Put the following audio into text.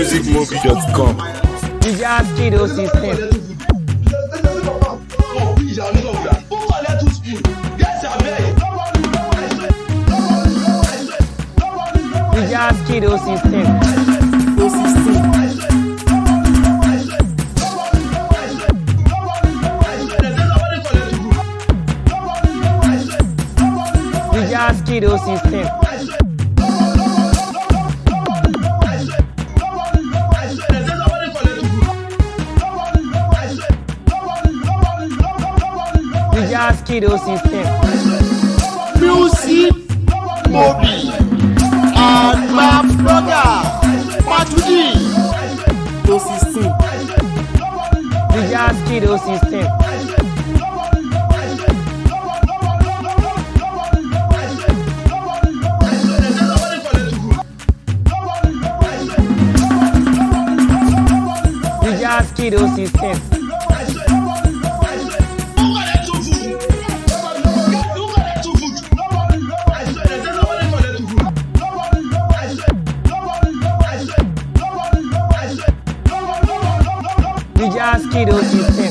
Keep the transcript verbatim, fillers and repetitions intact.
music mobi dot com. D J Askido system. D J Askido system. D J Askido system. D J Askido system. Music Mobi and my brother Matudi. D J Askido system. D J Askido system. D J Askido system.